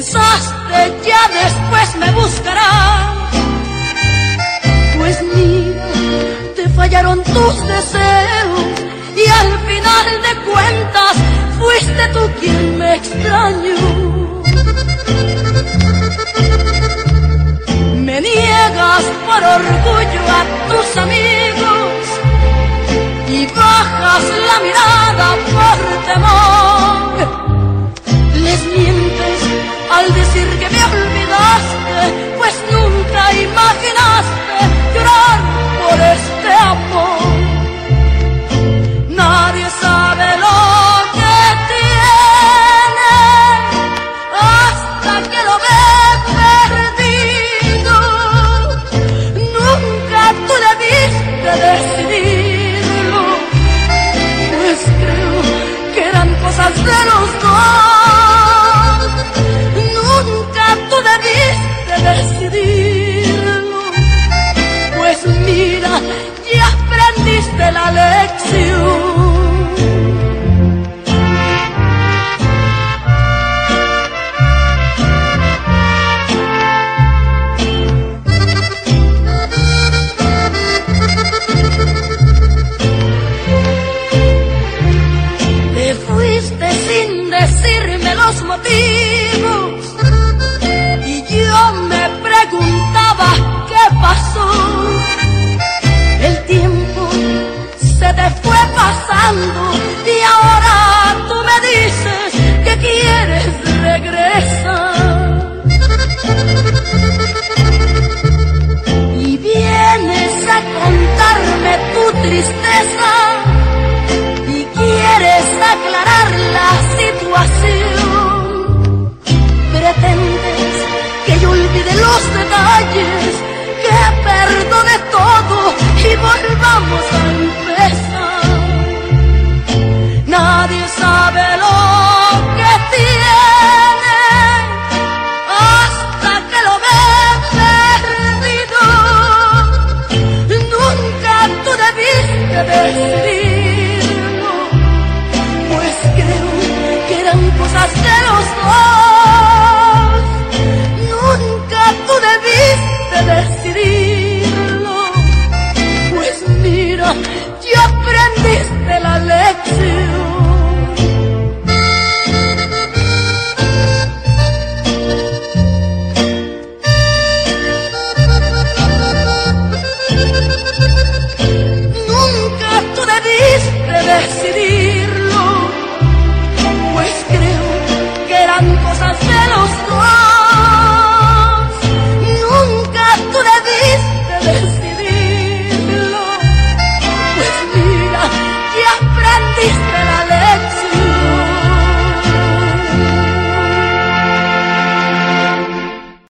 pensaste ya después me buscarás. Pues mira, te fallaron tus deseos y al final de cuentas fuiste tú quien me extrañó. Me niegas por orgullo a tus amigos y bajas la mirada por temor. Les mientes al decir que me olvidaste, pues nunca imaginaste llorar por este amor. Nadie sabe lo que tiene hasta que lo ve perdido. Nunca tú debiste decidirlo, pues creo que eran cosas de los dos. Nunca tú debiste decidirlo, pues mira, ya aprendiste la lección. Te fuiste sin decirme los motivos y yo me preguntaba qué pasó. El tiempo se te fue pasando y ahora tú me dices que quieres regresar. Y vienes a contarme tu tristeza y quieres aclarar la situación. Pretendes que yo olvide los detalles, que perdone todo y volvamos a empezar. Nadie sabe lo que tiene hasta que lo ve perdido. Nunca tú debiste decidirlo, pues creo que eran cosas de los dos. Nunca tú debiste decidirlo, pues mira, ya aprendiste la lección. Nunca tú debiste decidir.